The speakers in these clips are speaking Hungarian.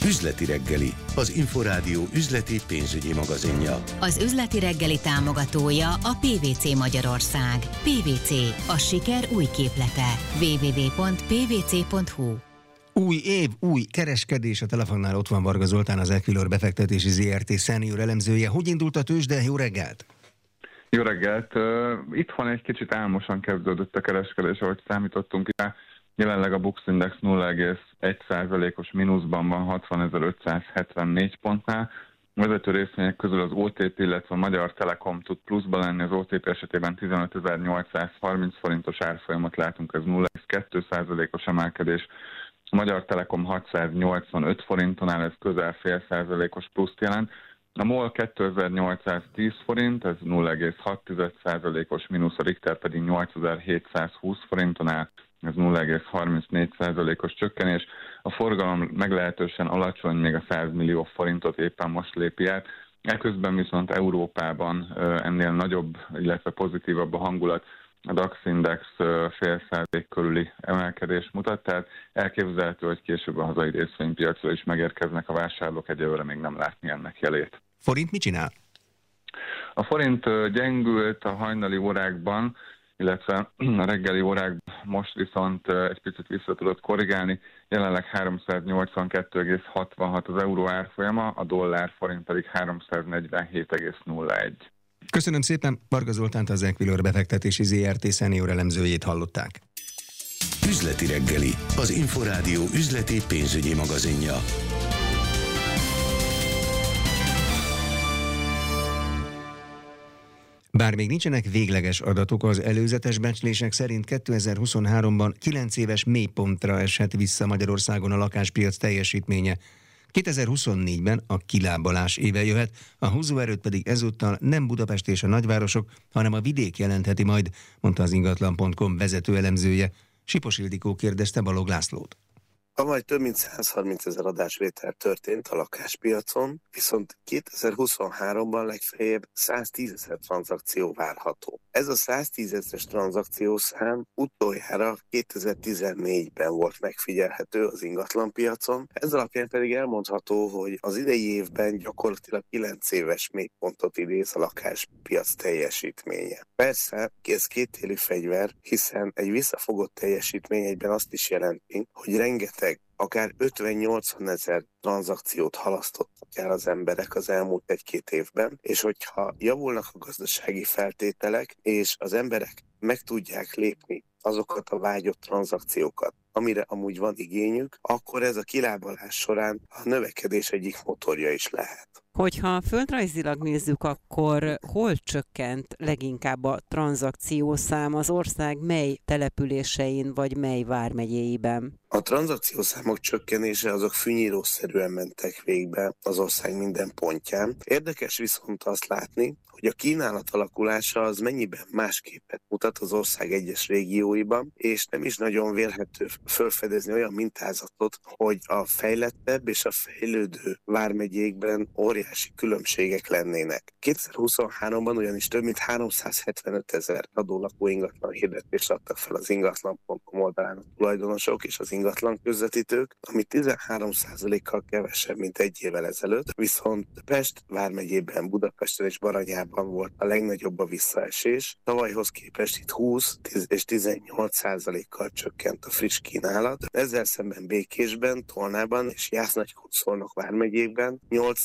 Üzleti reggeli, az Inforádió üzleti pénzügyi magazinja. Az üzleti reggeli támogatója a PwC Magyarország. PwC, a siker új képlete. www.pwc.hu. Új év, új kereskedés. A telefonnál ott van Varga Zoltán, az Equilor befektetési ZRT senior elemzője. Hogy indult a tőzsde? Jó reggelt! Jó reggelt! Itthon egy kicsit álmosan kezdődött a kereskedés, ahogy számítottunk rá. Jelenleg a Bux Index 0,1%-os mínuszban van 60.574 pontnál. A vezető részvények közül az OTP, illetve a Magyar Telekom tud pluszban lenni. Az OTP esetében 15.830 forintos árfolyamot látunk, ez 0,2%-os emelkedés. A Magyar Telekom 685 forinton áll, ez közel fél százalékos pluszt jelent. A MOL 2810 forint, ez 0,6%-os mínusz, a Richter pedig 8720 forinton áll, ez 0,34%-os csökkenés. A forgalom meglehetősen alacsony, még a 100 millió forintot éppen most lépi át. Eközben viszont Európában ennél nagyobb, illetve pozitívabb a hangulat. A DAX Index fél százalék körüli emelkedést mutat, tehát elképzelhető, hogy később a hazai részvénypiacra is megérkeznek a vásárlók, egyelőre még nem látni ennek jelét. Forint mit csinál? A forint gyengült a hajnali órákban, illetve a reggeli órákban, most viszont egy picit vissza tudott korrigálni. Jelenleg 382,66 az euró árfolyama, a dollár forint pedig 347,01. Köszönöm szépen, Varga Zoltánt, az Equilor befektetési ZRT senior elemzőjét hallották. Üzleti reggeli, az Inforádió üzleti pénzügyi magazinja. Bár még nincsenek végleges adatok, az előzetes becslések szerint 2023-ban 9 éves mélypontra eshet vissza Magyarországon a lakáspiac teljesítménye. 2024-ben a kilábalás éve jöhet, a húzóerőt pedig ezúttal nem Budapest és a nagyvárosok, hanem a vidék jelentheti majd, mondta az ingatlan.com vezető elemzője. Sipos Ildikó kérdezte Balogh Lászlót. Tavaly több mint 130 000 adásvétel történt a lakáspiacon, viszont 2023-ban legfeljebb 110 000 tranzakció várható. Ez a 110 000-es tranzakciószám utoljára 2014-ben volt megfigyelhető az ingatlanpiacon. Ez alapján pedig elmondható, hogy az idei évben gyakorlatilag 9 éves mélypontot idéz a lakáspiac teljesítménye. Persze, ez kétélű fegyver, hiszen egy visszafogott teljesítmény egyben azt is jelenti, hogy rengeteg akár 50-80 000 tranzakciót halasztottak el az emberek az elmúlt 1-2 évben, és hogyha javulnak a gazdasági feltételek, és az emberek meg tudják lépni azokat a vágyott tranzakciókat, amire amúgy van igényük, akkor ez a kilábalás során a növekedés egyik motorja is lehet. Hogyha földrajzilag nézzük, akkor hol csökkent leginkább a tranzakciószám az ország mely településein vagy mely vármegyéiben? A tranzakciószámok csökkenése azok fűnyírószerűen mentek végbe az ország minden pontján. Érdekes viszont azt látni, hogy a kínálat alakulása az mennyiben más képet mutat az ország egyes régióiban, és nem is nagyon vélhető felfedezni olyan mintázatot, hogy a fejlettebb és a fejlődő vármegyékben óriási különbségek lennének. 2023-ban ugyanis több mint 375 000 adólakó ingatlan hirdetést adtak fel az ingatlan.com oldalán a tulajdonosok és az ingatlan közvetítők, ami 13%-kal kevesebb, mint egy évvel ezelőtt, viszont Pest vármegyében, Budapesten és Baranyában volt a legnagyobb a visszaesés. Tavalyhoz képest itt 20 és 18%-kal csökkent a friss kínálat. Ezzel szemben Békésben, Tolnában és Jász-Nagykun-Szolnok vármegyékben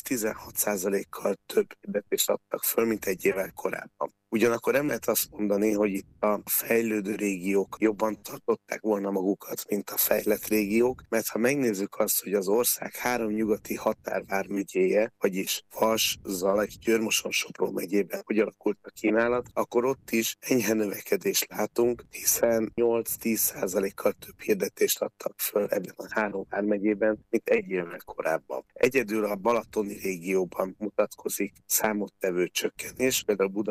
8-16%-kal több hirdetést adtak föl, mint egy évvel korábban. Ugyanakkor nem lehet azt mondani, hogy itt a fejlődő régiók jobban tartották volna magukat, mint a fejlett régiók, mert ha megnézzük azt, hogy az ország 3 nyugati határvármegyéje, vagyis Vas, Zala és Győr-Moson-Sopron megyében hogy alakult a kínálat, akkor ott is enyhe növekedést látunk, hiszen 8-10%-kal több hirdetést adtak föl ebben a 3 vármegyében, mint egy évvel korábban. Egyedül a balatoni régióban mutatkozik számottevő csökkenés, például Budapest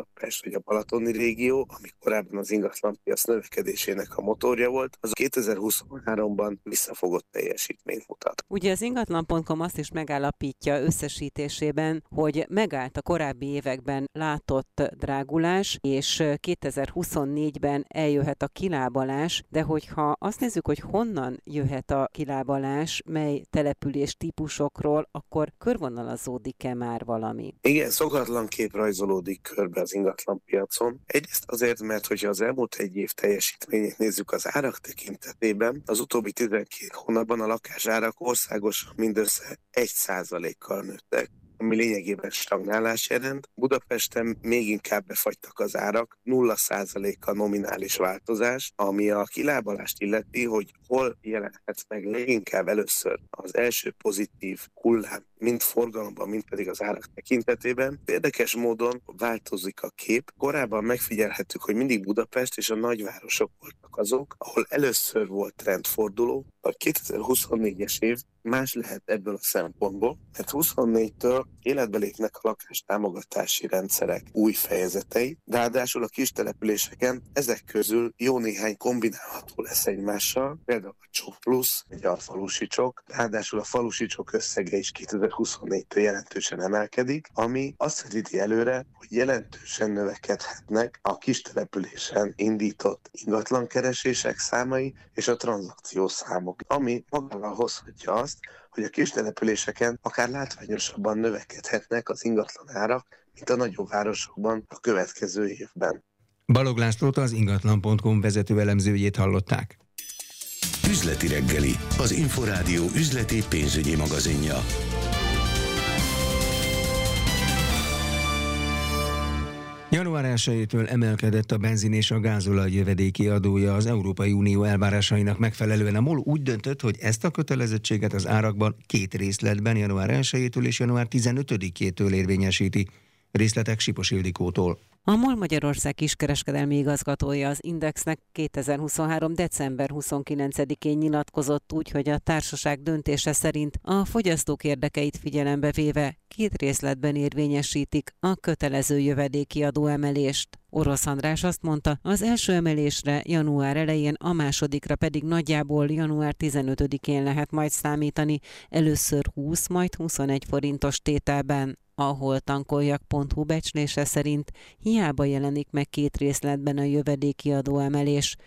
vagy a balatoni régió, ami korábban az ingatlanpiac növekedésének a motorja volt, az 2023-ban visszafogott teljesítményt mutat. Ugye az ingatlan.com azt is megállapítja összesítésében, hogy megállt a korábbi években látott drágulás, és 2024-ben eljöhet a kilábalás, de hogyha azt nézzük, hogy honnan jöhet a kilábalás, mely település típusokról, akkor körvonalazódik-e már valami? Igen, szokatlan kép rajzolódik körbe az ingatlanpiacon. Egyrészt azért, mert hogyha az elmúlt egy év teljesítményét nézzük az árak tekintetében, az utóbbi 12 hónapban a lakásárak országosan mindössze 1%-kal nőttek, ami lényegében stagnálás jelent. Budapesten még inkább befagytak az árak, 0%-a nominális változás, ami a kilábalást illeti, hogy hol jelenhet meg leginkább először az első pozitív hullám, mind forgalomban, mind pedig az árak tekintetében. Érdekes módon változik a kép. Korábban megfigyelhettük, hogy mindig Budapest és a nagyvárosok voltak azok, ahol először volt trendforduló. A 2024-es év más lehet ebből a szempontból, mert 24-től életbe lépnek a lakástámogatási rendszerek új fejezetei, de ráadásul a kis településeken ezek közül jó néhány kombinálható lesz egymással, például a Csok Plusz, egy alfalusi csok, ráadásul a falusi csok összege is 2024-től jelentősen emelkedik, ami azt vetíti előre, hogy jelentősen növekedhetnek a kis településen indított ingatlankeresések számai és a tranzakciós számok, ami magával hozhatja azt, hogy a kis településeken akár látványosabban növekedhetnek az ingatlan árak, mint a nagyobb városokban a következő évben. Balog Lászlót, az ingatlan.com vezető elemzőjét hallották. Üzleti reggeli, az Inforádió üzleti pénzügyi magazinja. Január 1-től emelkedett a benzin és a gázolaj jövedéki adója. Az Európai Unió elvárásainak megfelelően a MOL úgy döntött, hogy ezt a kötelezettséget az árakban 2 részletben január 1-től és január 15-től érvényesíti. Részletek Sipos Ildikótól. A MOL Magyarország kiskereskedelmi igazgatója az Indexnek 2023. december 29-én nyilatkozott úgy, hogy a társaság döntése szerint a fogyasztók érdekeit figyelembe véve 2 részletben érvényesítik a kötelező jövedéki adóemelést. Orosz András azt mondta, az első emelésre január elején, a másodikra pedig nagyjából január 15-én lehet majd számítani, először 20, majd 21 forintos tételben. A holtankoljak.hu becslése szerint hiába jelenik meg 2 részletben a jövedéki adóemelés.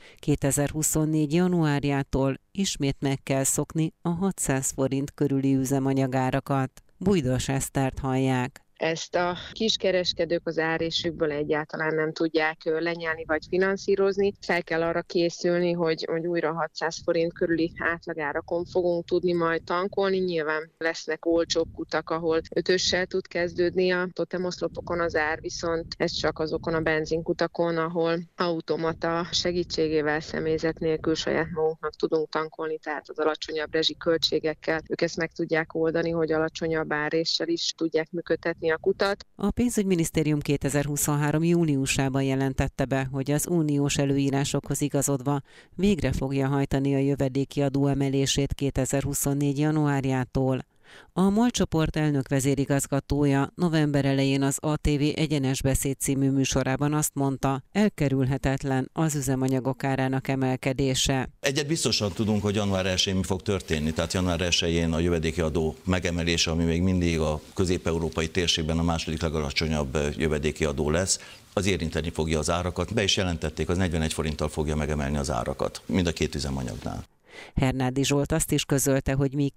2024. januárjától ismét meg kell szokni a 600 forint körüli üzemanyagárakat. Bújdos Esztert hallják. Ezt a kiskereskedők az árésükből egyáltalán nem tudják lenyelni vagy finanszírozni. Fel kell arra készülni, hogy újra 600 forint körüli átlagárakon fogunk tudni majd tankolni. Nyilván lesznek olcsóbb kutak, ahol 5-össel tud kezdődni a totemoszlopokon az ár, viszont ez csak azokon a benzinkutakon, ahol automata segítségével, személyzet nélkül saját magunknak tudunk tankolni, tehát az alacsonyabb rezsiköltségekkel. Ők ezt meg tudják oldani, hogy alacsonyabb áréssel is tudják működtetni a kutat. A pénzügyminisztérium 2023. júniusában jelentette be, hogy az uniós előírásokhoz igazodva végre fogja hajtani a jövedéki adó emelését 2024. januárjától. A MOL csoport elnök vezérigazgatója november elején az ATV Egyenes Beszéd című műsorában azt mondta, elkerülhetetlen az üzemanyagok árának emelkedése. Egyet biztosan tudunk, hogy január 1-én mi fog történni, tehát január 1-én a jövedéki adó megemelése, ami még mindig a közép-európai térségben a második legalacsonyabb jövedéki adó lesz, az érinteni fogja az árakat. Be is jelentették, az 41 forinttal fogja megemelni az árakat, mind a 2 üzemanyagnál. Hernádi Zsolt azt is közölte, hogy míg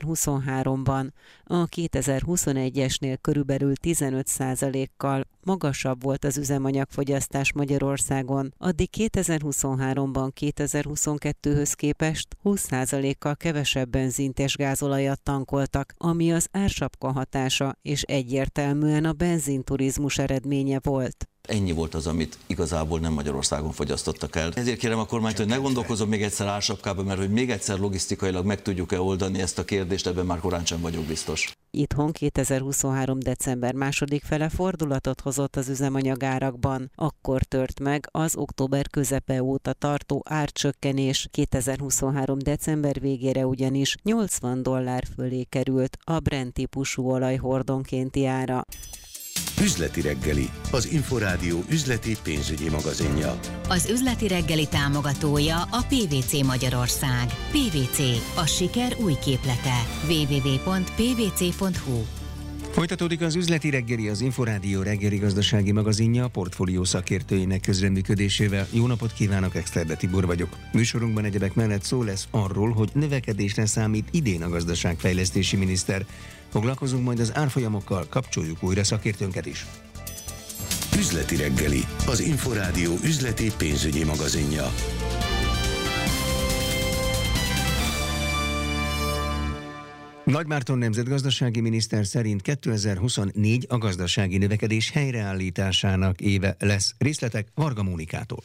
2023-ban a 2021-esnél körülbelül 15%-kal magasabb volt az üzemanyagfogyasztás Magyarországon, addig 2023-ban 2022-höz képest 20%-kal kevesebb benzint és gázolajat tankoltak, ami az ársapka hatása és egyértelműen a benzinturizmus eredménye volt. Ennyi volt az, amit igazából nem Magyarországon fogyasztottak el. Ezért kérem a kormányt, hogy ne gondolkozom még egyszer ársapkában, mert hogy még egyszer logisztikailag meg tudjuk-e oldani ezt a kérdést, ebben már korán sem vagyok biztos. Itthon 2023. december második fele fordulatot hozott az üzemanyagárakban. Akkor tört meg az október közepe óta tartó árcsökkenés. 2023. december végére ugyanis $80 fölé került a Brent típusú olaj hordonkénti ára. Üzleti reggeli, az Inforádió üzleti pénzügyi magazinja. Az üzleti reggeli támogatója a PVC Magyarország. PVC, a siker új képlete. www.pvc.hu. Folytatódik az üzleti reggeli, az Inforádió reggeli gazdasági magazinja a portfólió szakértőinek közreműködésével. Jó napot kívánok, Exterde Tibor vagyok. Műsorunkban egyebek mellett szó lesz arról, hogy növekedésre számít idén a gazdaságfejlesztési miniszter. Foglalkozunk majd az árfolyamokkal, kapcsoljuk újra szakértőnket is. Üzleti reggeli, az Inforádió üzleti pénzügyi magazinja. Nagy Márton nemzetgazdasági miniszter szerint 2024 a gazdasági növekedés helyreállításának éve lesz. Részletek Varga Mónikától.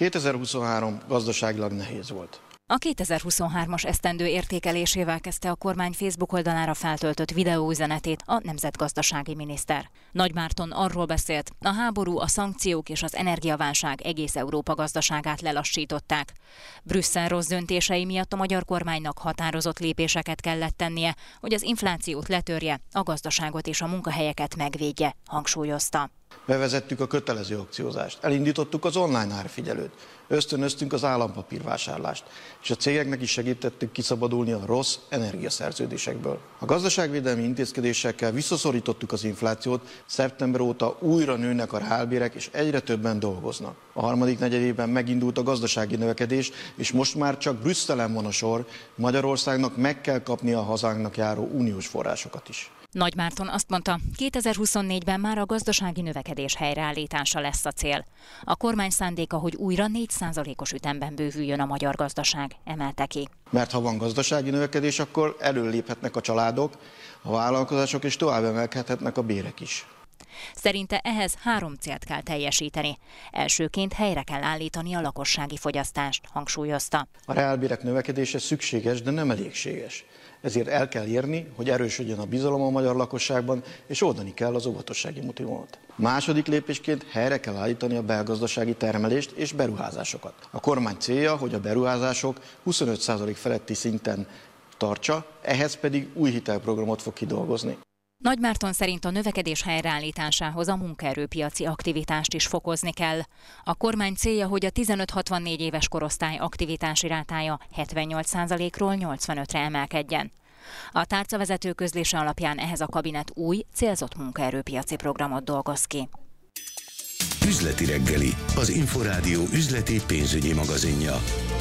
2023 gazdaságilag nehéz volt. A 2023-as esztendő értékelésével kezdte a kormány Facebook oldalára feltöltött videóüzenetét a nemzetgazdasági miniszter. Nagy Márton arról beszélt, a háború, a szankciók és az energiaválság egész Európa gazdaságát lelassították. Brüsszel rossz döntései miatt a magyar kormánynak határozott lépéseket kellett tennie, hogy az inflációt letörje, a gazdaságot és a munkahelyeket megvédje, hangsúlyozta. Bevezettük a kötelező aukciózást, elindítottuk az online árfigyelőt, ösztönöztünk az állampapírvásárlást, és a cégeknek is segítettük kiszabadulni a rossz energiaszerződésekből. A gazdaságvédelmi intézkedésekkel visszaszorítottuk az inflációt, szeptember óta újra nőnek a reálbérek, és egyre többen dolgoznak. A harmadik negyedében megindult a gazdasági növekedés, és most már csak Brüsszelen van a sor, Magyarországnak meg kell kapnia a hazánknak járó uniós forrásokat is. Nagy Márton azt mondta, 2024-ben már a gazdasági növekedés helyreállítása lesz a cél. A kormány szándéka, hogy újra 4%-os ütemben bővüljön a magyar gazdaság, emelte ki. Mert ha van gazdasági növekedés, akkor előléphetnek a családok, a vállalkozások, és tovább emelkedhetnek a bérek is. Szerinte ehhez 3 célt kell teljesíteni. Elsőként helyre kell állítani a lakossági fogyasztást, hangsúlyozta. A reálbérek növekedése szükséges, de nem elégséges. Ezért el kell érni, hogy erősödjön a bizalom a magyar lakosságban, és oldani kell az óvatossági motivumot. Második lépésként helyre kell állítani a belgazdasági termelést és beruházásokat. A kormány célja, hogy a beruházások 25% feletti szinten tartsa, ehhez pedig új hitelprogramot fog kidolgozni. Nagy Márton szerint a növekedés helyreállításához a munkaerőpiaci aktivitást is fokozni kell. A kormány célja, hogy a 15-64 éves korosztály aktivitási rátája 78%-ról 85-re emelkedjen. A tárcavezető közlése alapján ehhez a kabinet új, célzott munkaerőpiaci programot dolgoz ki. Üzleti reggeli, az Inforádió üzleti pénzügyi magazinja.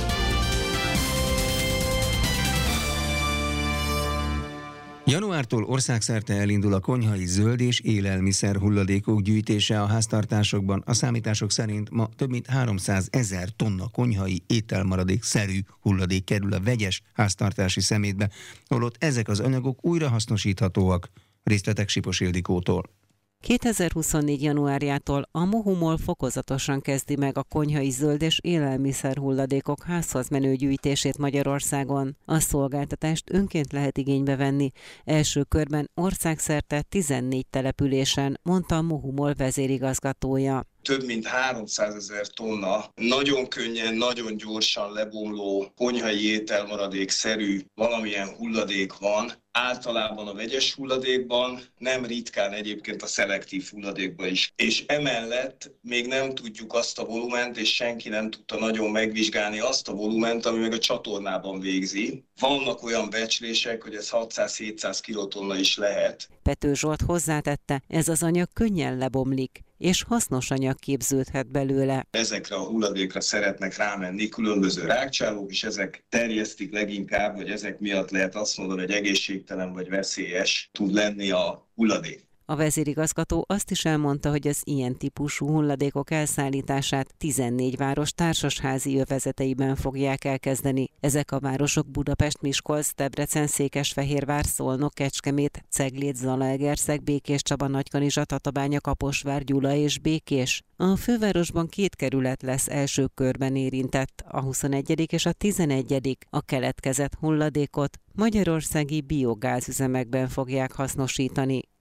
Januártól országszerte elindul a konyhai zöld és élelmiszer hulladékok gyűjtése a háztartásokban. A számítások szerint ma több mint 300 000 tonna konyhai ételmaradék-szerű hulladék kerül a vegyes háztartási szemétbe, holott ezek az anyagok újrahasznosíthatóak. Részletek Sipos Ildikótól. 2024. januárjától a Mohu-MOL fokozatosan kezdi meg a konyhai zöld és élelmiszer hulladékok házhoz menő gyűjtését Magyarországon. A szolgáltatást önként lehet igénybe venni. Első körben országszerte 14 településen, mondta a Mohu-MOL vezérigazgatója. Több mint 300 000 tonna nagyon könnyen, nagyon gyorsan lebomló konyhai ételmaradék-szerű valamilyen hulladék van. Általában a vegyes hulladékban, nem ritkán egyébként a szelektív hulladékban is. És emellett még nem tudjuk azt a volument, és senki nem tudta nagyon megvizsgálni azt a volument, ami meg a csatornában végzi. Vannak olyan becslések, hogy ez 600-700 kilotonna is lehet. Pető Zsolt hozzátette, ez az anyag könnyen lebomlik, és hasznos anyag képződhet belőle. Ezekre a hulladékra szeretnek rámenni különböző rákcsálók, és ezek terjesztik leginkább, vagy ezek miatt lehet azt mondani, hogy egészségtelen vagy veszélyes tud lenni a hulladék. A vezérigazgató azt is elmondta, hogy az ilyen típusú hulladékok elszállítását 14 város társasházi övezeteiben fogják elkezdeni. Ezek a városok Budapest, Miskolc, Debrecen, Székesfehérvár, Szolnok, Kecskemét, Ceglét, Zalaegerszeg, Békéscsaba, Nagykanizsa, Tatabánya, Kaposvár, Gyula és Békés. A fővárosban 2 kerület lesz első körben érintett, a 21. és a 11. A keletkezett hulladékot magyarországi biogázüzemekben fogják hasznosítani.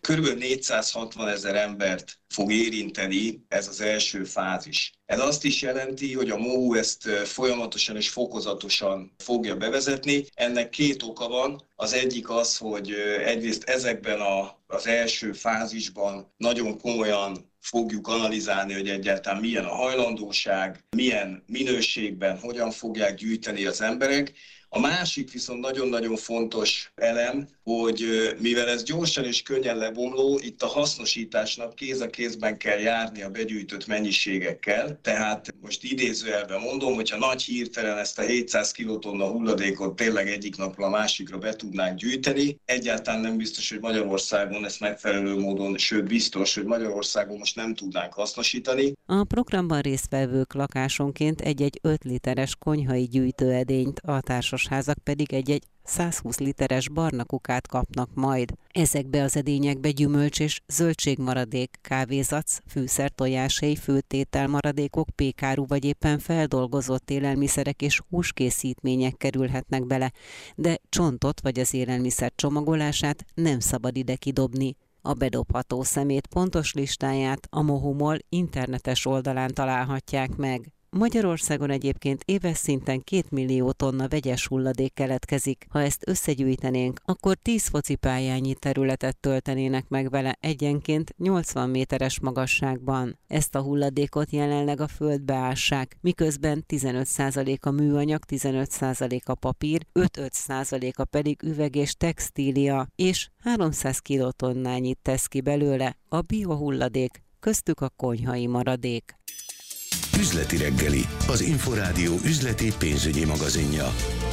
Körülbelül 460 000 embert fog érinteni ez az első fázis. Ez azt is jelenti, hogy a MOHU ezt folyamatosan és fokozatosan fogja bevezetni. Ennek két oka van. Az egyik az, hogy egyrészt ezekben az első fázisban nagyon komolyan fogjuk analizálni, hogy egyáltalán milyen a hajlandóság, milyen minőségben, hogyan fogják gyűjteni az emberek. A másik viszont nagyon-nagyon fontos elem, hogy mivel ez gyorsan és könnyen lebomló, itt a hasznosításnak kéz a kézben kell járni a begyűjtött mennyiségekkel. Tehát most idézőjelben mondom, hogyha nagy hirtelen ezt a 700 kilotonna hulladékot tényleg egyik napra a másikra be tudnánk gyűjteni, egyáltalán nem biztos, hogy Magyarországon ezt megfelelő módon, sőt biztos, hogy Magyarországon most nem tudnánk hasznosítani. A programban résztvevők lakásonként egy 5 literes konyhai gyűjtőedényt, a társasházak pedig egy 120 literes barna kukát kapnak majd. Ezekbe az edényekbe gyümölcs és zöldségmaradék, kávézac, fűszertojáshéj, főtételmaradékok, pékáru vagy éppen feldolgozott élelmiszerek és húskészítmények kerülhetnek bele, de csontot vagy az élelmiszer csomagolását nem szabad ide kidobni. A bedobható szemét pontos listáját a MOHU-MOL internetes oldalán találhatják meg. Magyarországon egyébként éves szinten 2 millió tonna vegyes hulladék keletkezik. Ha ezt összegyűjtenénk, akkor 10 focipályányi területet töltenének meg vele egyenként 80 méteres magasságban. Ezt a hulladékot jelenleg a földbe ássák, miközben 15% a műanyag, 15% a papír, 5% pedig üveg és textília, és 300 kilotonnányit tesz ki belőle a biohulladék, köztük a konyhai maradék. Üzleti reggeli, az Inforádió üzleti pénzügyi magazinja.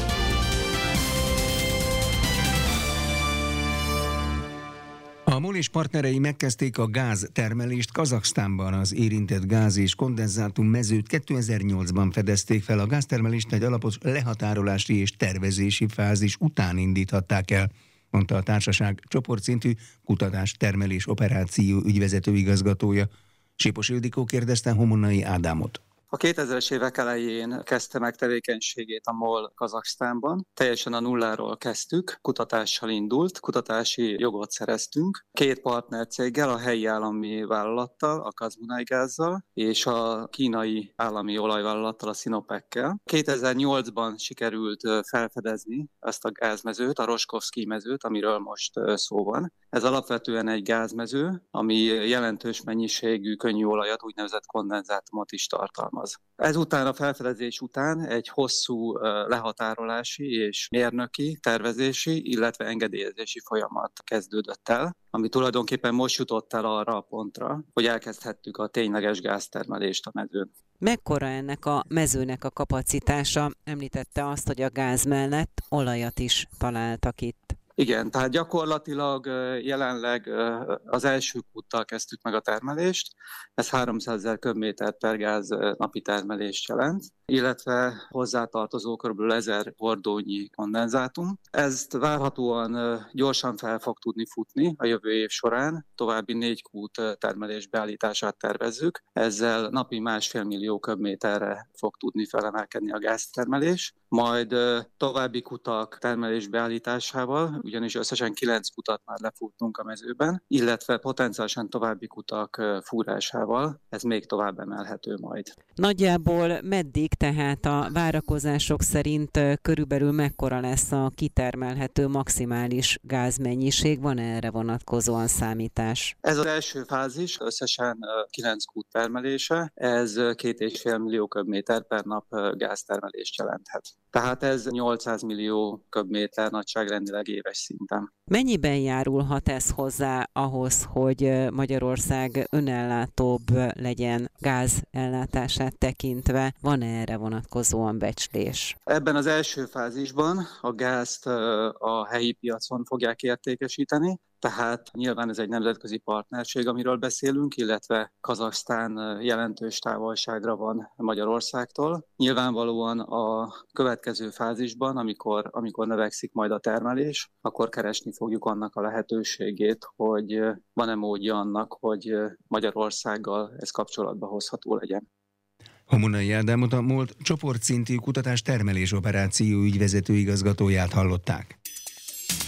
A MOL és partnerei megkezdték a gáztermelést Kazaksztánban. Az érintett gáz- és kondenzátum mezőt 2008-ban fedezték fel. A gáztermelést egy alapos lehatárolási és tervezési fázis után indíthatták el, mondta a társaság csoportszintű kutatás-termelés operáció ügyvezető igazgatója. Sipos Ildikó kérdezte Homonai Ádámot. A 2000-es évek elején kezdte meg tevékenységét a MOL Kazaksztánban. Teljesen a nulláról kezdtük, kutatással indult, kutatási jogot szereztünk. 2 partnercéggel, a helyi állami vállalattal, a KazMunayGazzal, és a kínai állami olajvállalattal, a Sinopeckel. 2008-ban sikerült felfedezni ezt a gázmezőt, a Roskovszkij mezőt, amiről most szó van. Ez alapvetően egy gázmező, ami jelentős mennyiségű könnyű olajat, úgynevezett kondenzátumot is tartalmaz. Ezután, a felfedezés után egy hosszú lehatárolási és mérnöki, tervezési, illetve engedélyezési folyamat kezdődött el, ami tulajdonképpen most jutott el arra a pontra, hogy elkezdhettük a tényleges gáztermelést a mezőn. Mekkora ennek a mezőnek a kapacitása? Említette azt, hogy a gáz mellett olajat is találtak itt. Igen, tehát gyakorlatilag jelenleg az első kúttal kezdtük meg a termelést, ez 300 000 köbméter per gáz napi termelést jelent, illetve hozzátartozó kb. 1000 hordónyi kondenzátum. Ezt várhatóan gyorsan fel fog tudni futni a jövő év során, további 4 kút termelés beállítását tervezzük, ezzel napi 1,5 millió köbméterre fog tudni felemelkedni a gáztermelés, majd további kutak termelés beállításával, ugyanis összesen 9 kutat már lefuttunk a mezőben, illetve potenciálisan további kutak fúrásával, ez még tovább emelhető majd. Nagyjából meddig, tehát a várakozások szerint körülbelül mekkora lesz a kitermelhető maximális gázmennyiség? Van erre vonatkozóan számítás? Ez az első fázis, összesen 9 kút termelése, ez 2,5 millió köbméter per nap gáztermelést jelenthet. Tehát ez 800 millió köbméter nagyságrendileg éves szinten. Mennyiben járulhat ez hozzá ahhoz, hogy Magyarország önellátóbb legyen gázellátását tekintve? Van erre vonatkozóan becslés? Ebben az első fázisban a gázt a helyi piacon fogják értékesíteni, tehát nyilván ez egy nemzetközi partnerség, amiről beszélünk, illetve Kazaksztán jelentős távolságra van Magyarországtól. Nyilvánvalóan a következő fázisban, amikor növekszik majd a termelés, akkor keresni fogjuk annak a lehetőségét, hogy van-e módja annak, hogy Magyarországgal ez kapcsolatba hozható legyen. Homonai Ádámot, a MOL csoportszintű kutatás termelés operáció ügyvezető igazgatóját hallották.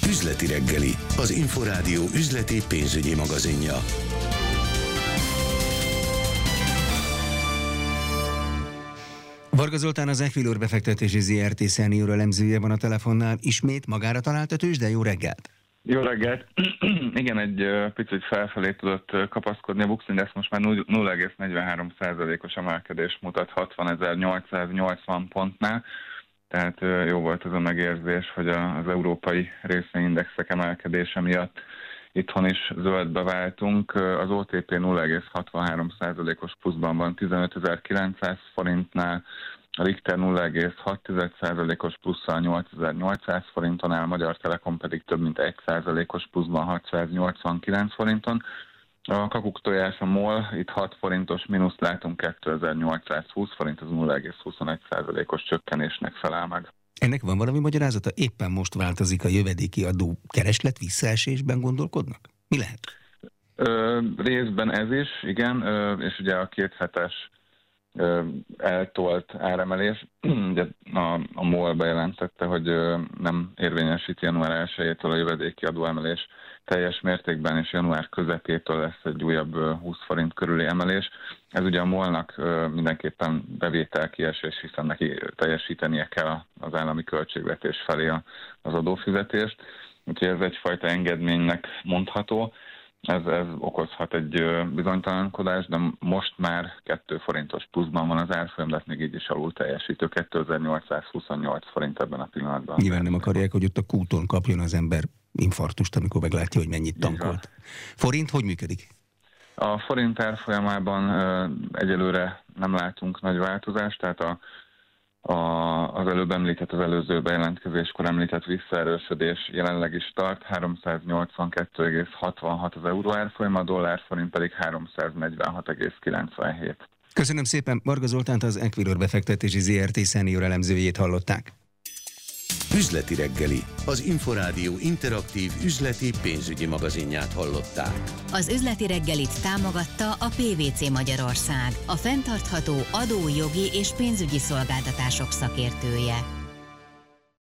Üzleti reggeli, az Inforádió üzleti pénzügyi magazinja. Varga Zoltán, az Equilor befektetési ZRT senior elemzője van a telefonnál. Ismét magára talált a tőzsde? Jó reggelt! Jó reggelt! Igen, egy picit felfelé tudott kapaszkodni. A Bux Index most már 0,43%-os emelkedést mutat 60.880 pontnál. Tehát jó volt ez a megérzés, hogy az európai részvényindexek emelkedése miatt itthon is zöldbe váltunk. Az OTP 0,63%-os pluszban van 15.900 forintnál, a Richter 0,6%-os plusszal 8.800 forinton áll, Magyar Telekom pedig több mint 1%-os pluszban 689 forinton. A kakuktojás, a MOL, itt 6 forintos mínuszt látunk, 2820 forint, az 0,21%-os csökkenésnek felel meg. Ennek van valami magyarázata? Éppen most változik a jövedéki adó, kereslet visszaesésben gondolkodnak? Mi lehet? Részben ez is, igen, és ugye a 2 hetes eltolt áremelés, ugye a MOL bejelentette, hogy nem érvényesíti január 1-től a jövedéki adóemelés teljes mértékben, és január közepétől lesz egy újabb 20 forint körüli emelés. Ez ugye a MOL-nak mindenképpen bevételkiesés, hiszen neki teljesítenie kell az állami költségvetés felé az adófizetést, úgyhogy ez egyfajta engedménynek mondható. Ez okozhat egy bizonytalankodást, de most már 2 forintos pluszban van az árfolyam, de még így is alul teljesítő, 2828 forint ebben a pillanatban. Nyilván nem akarják, hogy ott a kúton kapjon az ember infarktust, amikor meglátja, hogy mennyit tankolt. Forint hogy működik? A forint árfolyamában egyelőre nem látunk nagy változást, tehát az előbb említett, az előző bejelentkezéskor említett visszaerősödés jelenleg is tart, 382,66 az euró árfolyam, a dollár forint pedig 346,97. Köszönöm szépen, Varga Zoltánt, az Equilor befektetési ZRT senior elemzőjét hallották. Üzleti reggeli, az Inforádió interaktív üzleti pénzügyi magazinját hallották. Az üzleti reggelit támogatta a PVC Magyarország, a fenntartható adó, jogi és pénzügyi szolgáltatások szakértője.